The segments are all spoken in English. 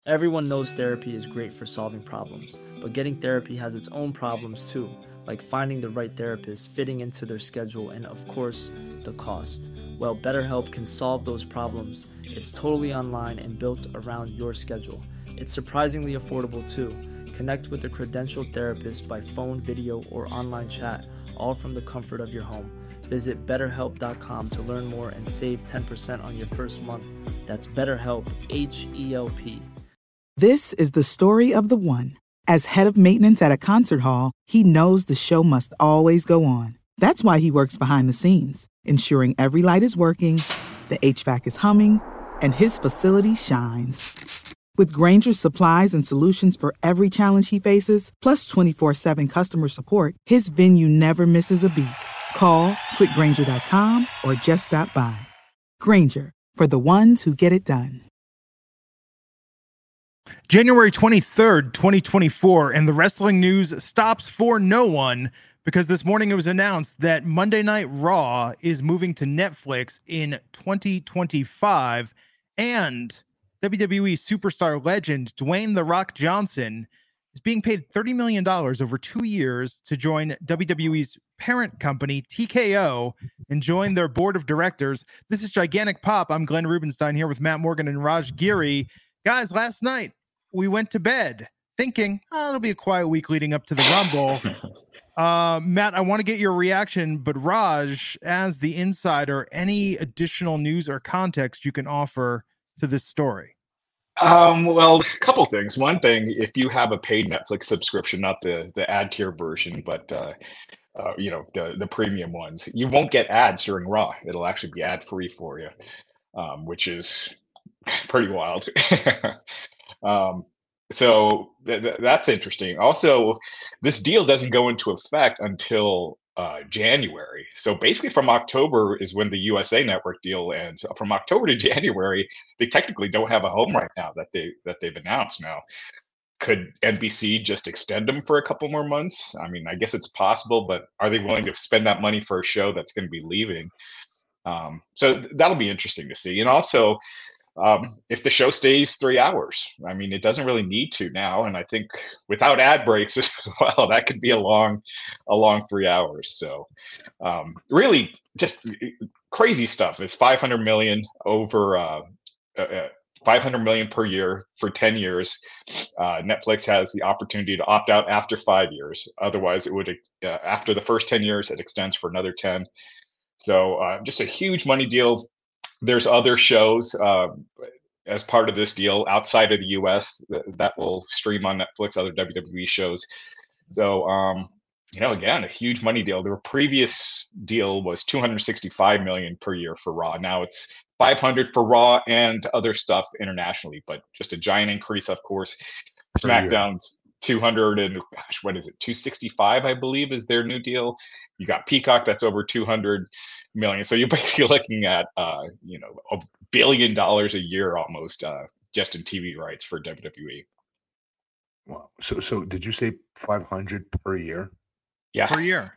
Everyone knows therapy is great for solving problems, but getting therapy has its own problems too, like finding the right therapist, fitting into their schedule, and of course, the cost. Well, BetterHelp can solve those problems. It's totally online and built around your schedule. It's surprisingly affordable too. Connect with a credentialed therapist by phone, video, or online chat, all from the comfort of your home. Visit BetterHelp.com to learn more and save 10% on your first month. That's BetterHelp, H-E-L-P. This is the story of the one. As head of maintenance at a concert hall, he knows the show must always go on. That's why he works behind the scenes, ensuring every light is working, the HVAC is humming, and his facility shines. With Grainger's supplies and solutions for every challenge he faces, plus 24/7 customer support, his venue never misses a beat. Call quickgrainger.com or just stop by. Grainger, for the ones who get it done. January 23rd, 2024, and the wrestling news stops for no one because this morning it was announced that Monday Night Raw is moving to Netflix in 2025, and WWE superstar legend Dwayne "The Rock" Johnson is being paid $30 million over 2 years to join WWE's parent company, TKO, and join their board of directors. This is Gigantic Pop. I'm Glenn Rubenstein here with Matt Morgan and Raj Giri. Guys, last night we went to bed thinking, it'll be a quiet week leading up to the Rumble. Matt, I want to get your reaction, but Raj, as the insider, any additional news or context you can offer to this story? Well, a couple things. One thing, if you have a paid Netflix subscription, not the ad tier version, but the premium ones, you won't get ads during Raw. It'll actually be ad free for you, which is pretty wild. So that's interesting. Also, this deal doesn't go into effect until January. So basically from October is when the USA Network deal ends. From October to January, they technically don't have a home right now that they've announced now. Could NBC just extend them for a couple more months? I mean, I guess it's possible, but are they willing to spend that money for a show that's going to be leaving? So that'll be interesting to see. And also, if the show stays 3 hours, I mean, it doesn't really need to now. And I think without ad breaks as well, that could be a long 3 hours. So really just crazy stuff. It's 500 million over 500 million per year for 10 years. Netflix has the opportunity to opt out after 5 years. Otherwise, it would after the first 10 years, it extends for another 10. So just a huge money deal. There's other shows as part of this deal outside of the US that will stream on Netflix, other WWE shows. So, again, a huge money deal. The previous deal was 265 million per year for Raw. Now it's 500 for Raw and other stuff internationally, but just a giant increase, of course. SmackDown's 200 and what is it? 265, I believe, is their new deal. You got Peacock, that's over 200 million. So you're basically looking at $1 billion a year almost just in TV rights for WWE. Wow. So did you say 500 per year? Yeah. Per year.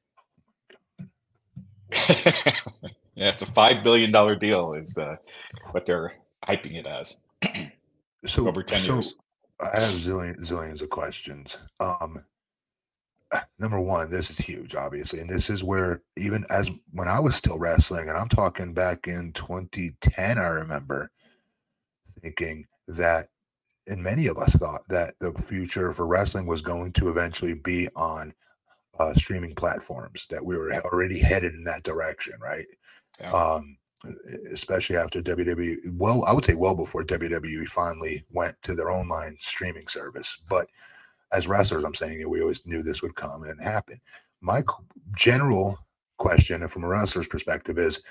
Yeah, it's a $5 billion deal is what they're hyping it as. So over 10 years. I have zillions of questions. Number one, this is huge, obviously. And this is where even as when I was still wrestling, and I'm talking back in 2010, I remember thinking that, and many of us thought that the future for wrestling was going to eventually be on streaming platforms, that we were already headed in that direction, right? Yeah. Especially after WWE, well, I would say well before WWE finally went to their online streaming service. But as wrestlers, I'm saying we always knew this would come and happen. My general question, from a wrestler's perspective, is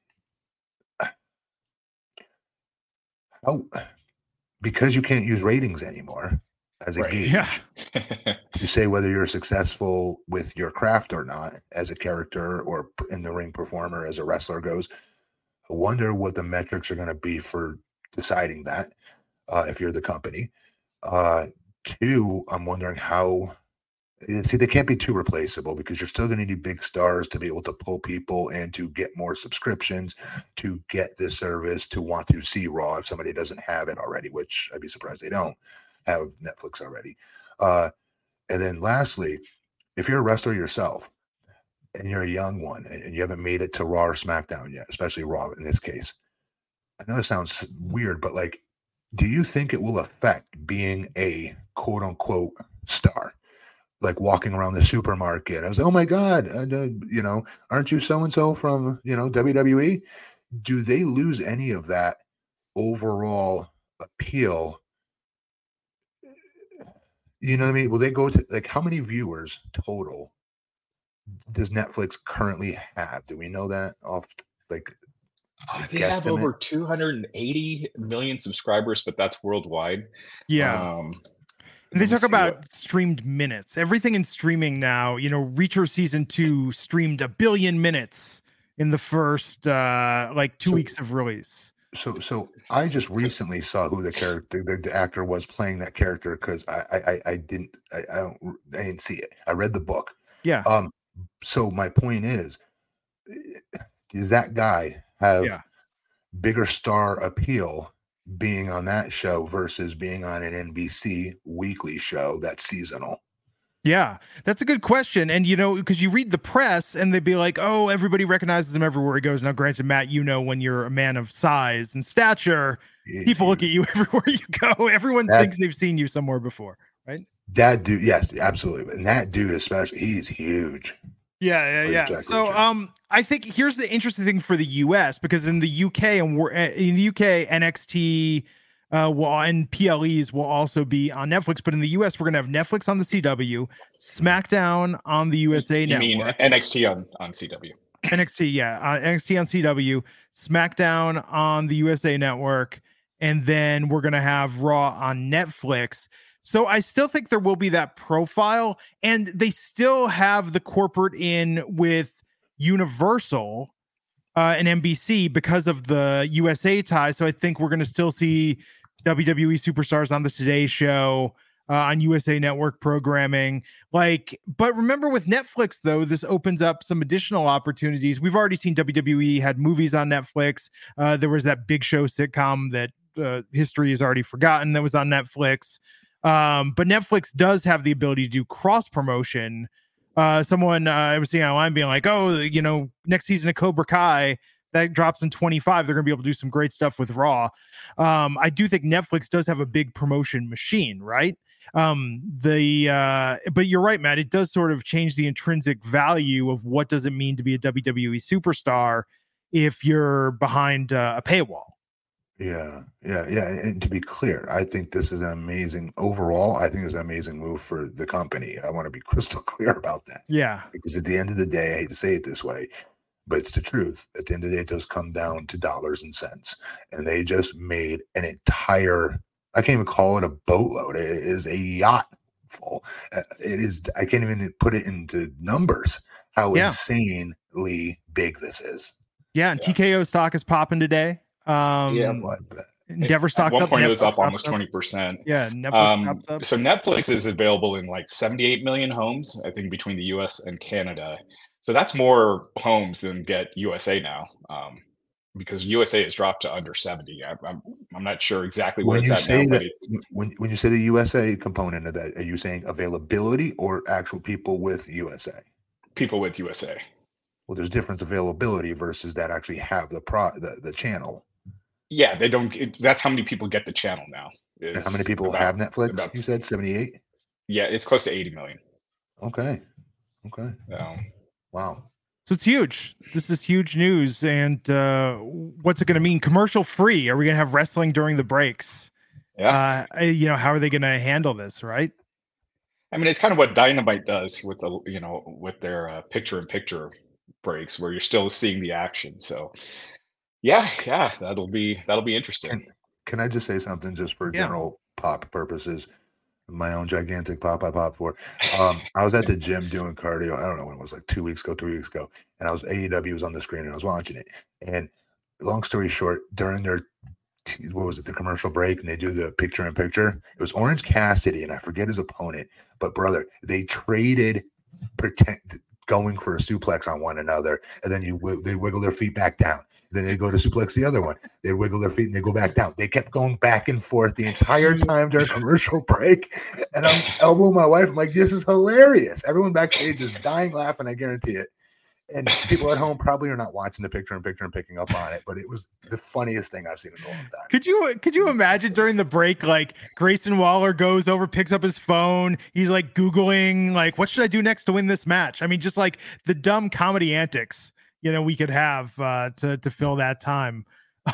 how, because you can't use ratings anymore as a gauge to say whether you're successful with your craft or not as a character or in the ring performer as a wrestler goes. I wonder what the metrics are going to be for deciding that if you're the company. Two, I'm wondering how, See, they can't be too replaceable because you're still going to need big stars to be able to pull people and to get more subscriptions, to get this service, to want to see Raw if somebody doesn't have it already, which I'd be surprised they don't have Netflix already. And then lastly, if you're a wrestler yourself and you're a young one and you haven't made it to Raw or SmackDown yet, especially Raw in this case, I know it sounds weird, but like, do you think it will affect being a quote unquote star? Like walking around the supermarket, I was like, "Oh my God, aren't you so and so from WWE?" Do they lose any of that overall appeal? You know what I mean? Will they go to like how many viewers total does Netflix currently have? Do we know that off like They have over 280 million subscribers, but that's worldwide. Yeah. And they talk about streamed minutes. Everything in streaming now, Reacher season 2 streamed 1 billion minutes in the first 2 weeks of release. So I just recently saw who the actor was playing that character because I didn't see it. I read the book. Yeah. So my point is does that guy have bigger star appeal being on that show versus being on an NBC weekly show that's seasonal? Yeah, that's a good question. And, because you read the press and they'd be like, oh, everybody recognizes him everywhere he goes. Now, granted, Matt, when you're a man of size and stature, people look at you everywhere you go. Everyone thinks they've seen you somewhere before, right? That dude, yes, absolutely. And that dude especially, he's huge. Yeah. So, I think here's the interesting thing for the US, because in the UK NXT and PLEs will also be on Netflix, but in the US we're gonna have Netflix on the CW, SmackDown on the USA Network. You mean NXT on CW? NXT, NXT on CW, SmackDown on the USA Network, and then we're gonna have Raw on Netflix. So I still think there will be that profile, and they still have the corporate in with Universal and NBC because of the USA tie. So I think we're going to still see WWE superstars on the Today Show, on USA Network programming. But remember with Netflix, though, this opens up some additional opportunities. We've already seen WWE had movies on Netflix. There was that Big Show sitcom that history is already forgotten that was on Netflix. But Netflix does have the ability to do cross promotion. Someone I was seeing online being like, oh, next season of Cobra Kai that drops in 25, they're gonna be able to do some great stuff with Raw. I do think Netflix does have a big promotion machine, right? But you're right, Matt. It does sort of change the intrinsic value of what does it mean to be a WWE superstar if you're behind a paywall. Yeah. And to be clear, I think this is an amazing overall. I think it's an amazing move for the company. I want to be crystal clear about that. Yeah. Because at the end of the day, I hate to say it this way, but it's the truth. At the end of the day, it does come down to dollars and cents. And they just made an entire, I can't even call it a boatload. It is a yacht full. It is, I can't even put it into numbers how insanely big this is. Yeah. And TKO stock is popping today. Endeavor stocks at one up. point it was up almost 20%. Yeah, Netflix up. So Netflix is available in 78 million homes, I think, between the US and Canada. So that's more homes than get USA now, because USA has dropped to under 70. I'm not sure exactly where it's at now. When you say the USA component of that, are you saying availability or actual people with USA? People with USA. Well, there's different availability versus that actually have the channel. Yeah, they don't. That's how many people get the channel now. And how many people have Netflix? You said 78. Yeah, it's close to 80 million. Okay. Wow. So it's huge. This is huge news. And what's it going to mean? Commercial free? Are we going to have wrestling during the breaks? Yeah. How are they going to handle this? Right. I mean, it's kind of what Dynamite does with with their picture-in-picture breaks, where you're still seeing the action. So. Yeah, that'll be interesting. Can I just say something just for general pop purposes? My own gigantic pop I pop for. I was at the gym doing cardio. I don't know when it was, 2 weeks ago, 3 weeks ago, and AEW was on the screen and I was watching it. And long story short, during their what was it, the commercial break, and they do the picture in picture. It was Orange Cassidy, and I forget his opponent, but brother, they traded going for a suplex on one another, and then they wiggle their feet back down. Then they go to suplex the other one. They wiggle their feet and they go back down. They kept going back and forth the entire time during commercial break. And I'm elbowing my wife. I'm like, this is hilarious. Everyone backstage is dying laughing. I guarantee it. And people at home probably are not watching the picture in picture and picking up on it, but it was the funniest thing I've seen in a long time. Could you imagine during the break, like Grayson Waller goes over, picks up his phone, he's like Googling, like, what should I do next to win this match? I mean, just like the dumb comedy antics, we could have to fill that time.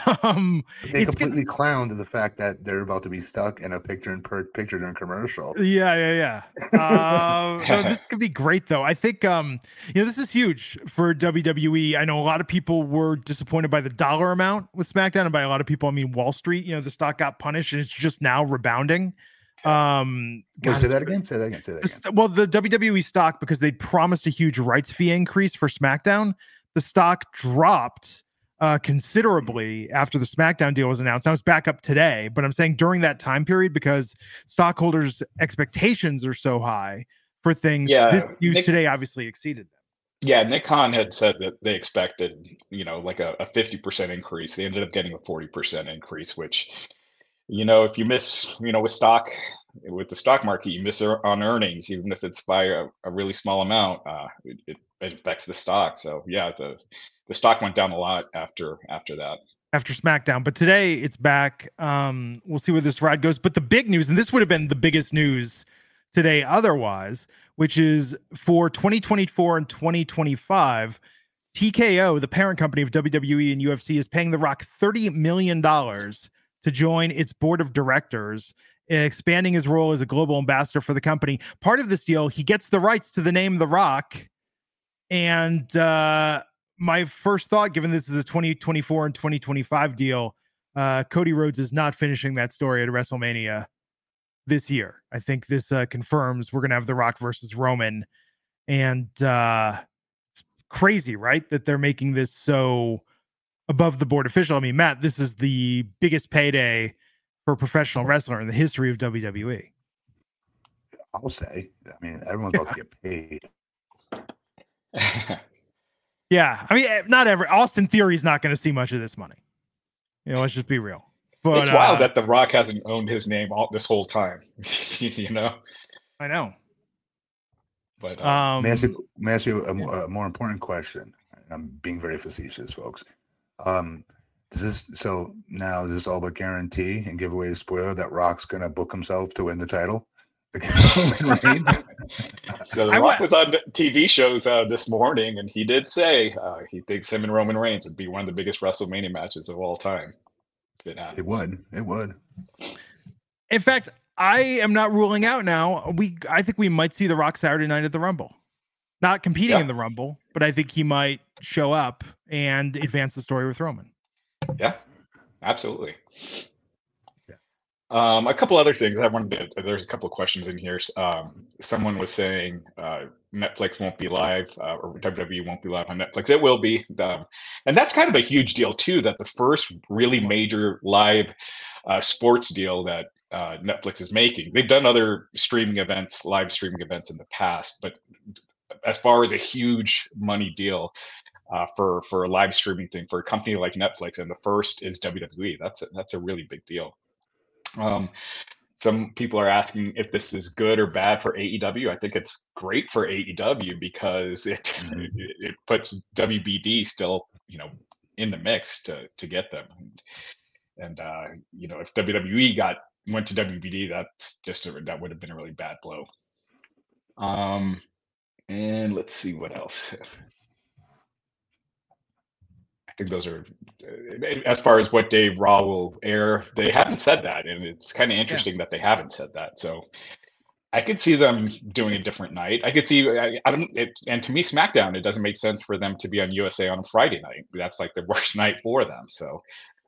They completely clowned the fact that they're about to be stuck in a picture in picture during commercial. Yeah. No, this could be great though. I think this is huge for WWE. I know a lot of people were disappointed by the dollar amount with SmackDown, and by a lot of people I mean Wall Street. The stock got punished and it's just now rebounding. Say that again. Well, the WWE stock, because they promised a huge rights fee increase for SmackDown, the stock dropped considerably after the SmackDown deal was announced. Now it's back up today, but I'm saying during that time period, because stockholders' expectations are so high for things, this news today obviously exceeded them. Yeah, Nick Khan had said that they expected, like a 50% increase. They ended up getting a 40% increase, which, if you miss, with the stock market, you miss on earnings, even if it's by a really small amount, it affects the stock. So yeah, the stock went down a lot after that. After SmackDown. But today it's back. We'll see where this ride goes. But the big news, and this would have been the biggest news today otherwise, which is for 2024 and 2025, TKO, the parent company of WWE and UFC, is paying The Rock $30 million to join its board of directors, expanding his role as a global ambassador for the company. Part of this deal, he gets the rights to the name The Rock. And my first thought, given this is a 2024 and 2025 deal, Cody Rhodes is not finishing that story at WrestleMania this year. I think this confirms we're going to have The Rock versus Roman. And it's crazy, right? That they're making this so above the board official. I mean, Matt, this is the biggest payday for a professional wrestler in the history of WWE. I'll say. I mean, everyone's about to get paid. Yeah, I mean, Austin Theory's not going to see much of this money. Let's just be real. But it's wild that The Rock hasn't owned his name this whole time. I know. But may I ask you a more important question? I'm being very facetious, folks. Does this all but guarantee and give away a spoiler that Rock's going to book himself to win the title against Roman Reigns? So The Rock was on TV shows this morning, and he did say he thinks him and Roman Reigns would be one of the biggest WrestleMania matches of all time. If it happens. It would. In fact, I am not ruling out now. I think we might see The Rock Saturday night at the Rumble. Not competing in the Rumble, but I think he might show up and advance the story with Roman. Yeah, absolutely. A couple other things I wanted to, there's a couple of questions in here. Someone was saying Netflix won't be live or WWE won't be live on Netflix. It will be. And that's kind of a huge deal too, that the first really major live sports deal that Netflix is making. They've done other live streaming events in the past, but as far as a huge money deal for a live streaming thing for a company like Netflix, and the first is WWE, that's a really big deal. Some people are asking if this is good or bad for AEW. I think it's great for AEW because it puts WBD still, in the mix to get them. And if WWE went to WBD, that would have been a really bad blow. And let's see what else. I think those are, as far as what day Raw will air, they haven't said that, and it's kind of interesting that they haven't said that. So I could see them doing a different night. I could see, and to me, SmackDown, it doesn't make sense for them to be on USA on a Friday night. That's like the worst night for them. So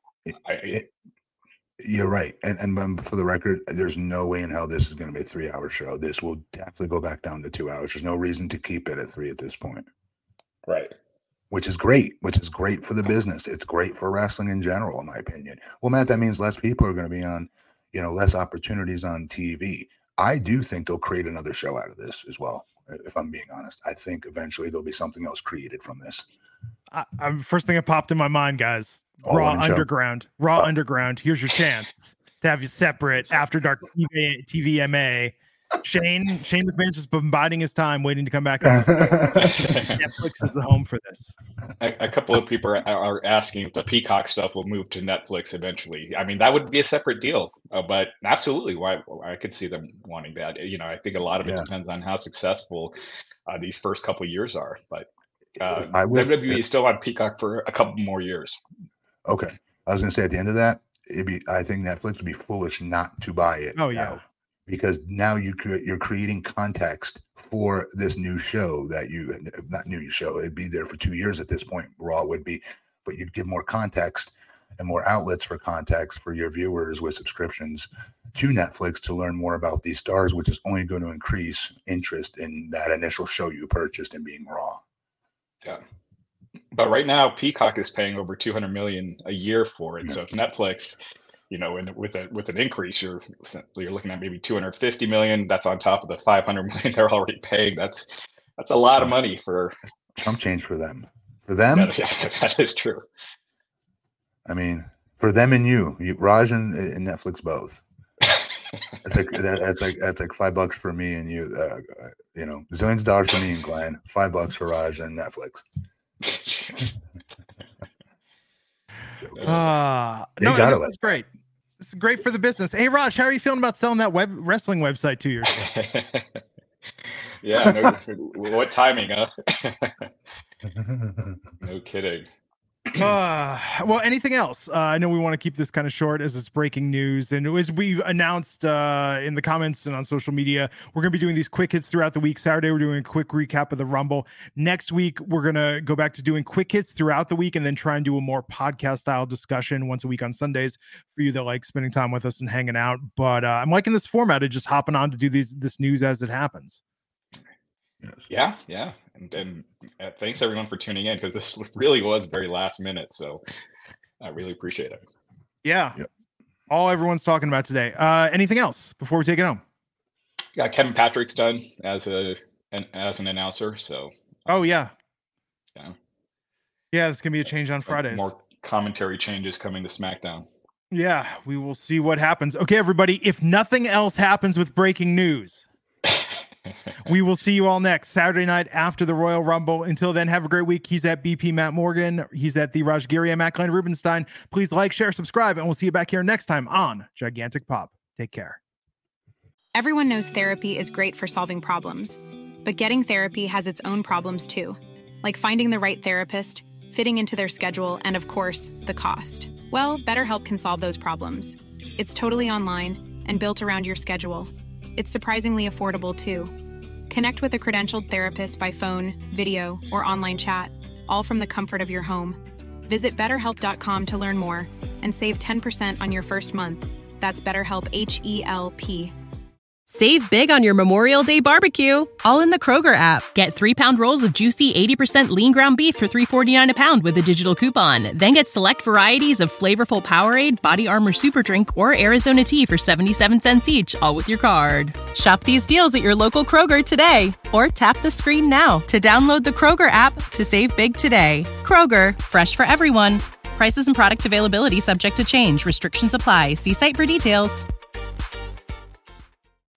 you're right. And for the record, there's no way in hell this is going to be a 3-hour show. This will definitely go back down to 2 hours. There's no reason to keep it at 3 at this point. Right. which is great for the business. It's great for wrestling in general, in my opinion. Well, Matt, that means less people are going to be on, less opportunities on TV. I do think they'll create another show out of this as well. If I'm being honest, I think eventually there'll be something else created from this. First thing that popped in my mind, guys, Raw Underground. Underground. Here's your chance to have you separate After Dark TVMA. Shane McMahon's just been biding his time, waiting to come back. Netflix is the home for this. A couple of people are asking if the Peacock stuff will move to Netflix eventually. I mean, that would be a separate deal, but absolutely, why I could see them wanting that. I think a lot of it depends on how successful these first couple of years are. But WWE is still on Peacock for a couple more years. Okay, I was going to say at the end of that, I think Netflix would be foolish not to buy it. Oh yeah. Because now you're creating context for this new show it'd be there for 2 years at this point. Raw would be, but you'd give more context and more outlets for context for your viewers with subscriptions to Netflix to learn more about these stars, which is only going to increase interest in that initial show you purchased in being Raw. Yeah. But right now, Peacock is paying over $200 million a year for it. Yeah. So if Netflix, and with an increase, you're looking at maybe $250 million. That's on top of the $500 million they're already paying. That's a lot of money for chump change for them. For them, that is true. I mean, for them and you Raj and Netflix both. That's like $5 for me and you. Zillions of dollars for me and Glenn. $5 for Raj and Netflix. This is great. This is great for the business. Hey, Raj, how are you feeling about selling that wrestling website 2 years ago? Yeah, what timing, huh? No kidding. Well, anything else? I know we want to keep this kind of short as it's breaking news. And as we've announced in the comments and on social media, we're going to be doing these quick hits throughout the week. Saturday, we're doing a quick recap of the Rumble. Next week, we're going to go back to doing quick hits throughout the week and then try and do a more podcast style discussion once a week on Sundays for you that like spending time with us and hanging out. But I'm liking this format of just hopping on to do this news as it happens. Yes. Yeah. And thanks everyone for tuning in, because this really was very last minute. So I really appreciate it. Yeah. Yep. All everyone's talking about today. Anything else before we take it home? Yeah, Kevin Patrick's done as an announcer. So. Oh yeah. Yeah. Yeah, there's gonna be a change on Fridays. More commentary changes coming to SmackDown. Yeah, we will see what happens. Okay, everybody. If nothing else happens with breaking news, we will see you all next Saturday night after the Royal Rumble. Until then, have a great week. He's at BP Matt Morgan. He's at the Raj Giri. I'm at Glenn Rubenstein. Please like, share, subscribe, and we'll see you back here next time on Gigantic Pop. Take care. Everyone knows therapy is great for solving problems, but getting therapy has its own problems too, like finding the right therapist, fitting into their schedule, and of course, the cost. Well, BetterHelp can solve those problems. It's totally online and built around your schedule. It's surprisingly affordable, too. Connect with a credentialed therapist by phone, video, or online chat, all from the comfort of your home. Visit BetterHelp.com to learn more and save 10% on your first month. That's BetterHelp, H-E-L-P. Save big on your Memorial Day barbecue, all in the Kroger app. Get 3-pound rolls of juicy 80% lean ground beef for $3.49 a pound with a digital coupon. Then get select varieties of flavorful Powerade, Body Armor Super Drink, or Arizona tea for 77 cents each, all with your card. Shop these deals at your local Kroger today, or tap the screen now to download the Kroger app to save big today. Kroger, fresh for everyone. Prices and product availability subject to change. Restrictions apply. See site for details.